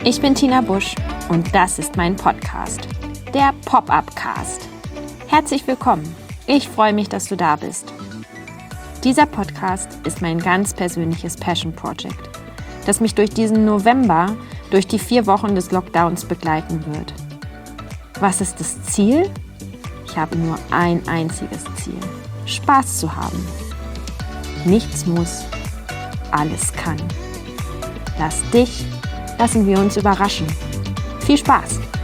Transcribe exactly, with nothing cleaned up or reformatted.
Ich bin Tina Busch und das ist mein Podcast, der Pop-Up-Cast. Herzlich willkommen. Ich freue mich, dass du da bist. Dieser Podcast ist mein ganz persönliches Passion Project, das mich durch diesen November, durch die vier Wochen des Lockdowns begleiten wird. Was ist das Ziel? Ich habe nur ein einziges Ziel: Spaß zu haben. Nichts muss, alles kann. Lass dich, lassen wir uns überraschen. Viel Spaß!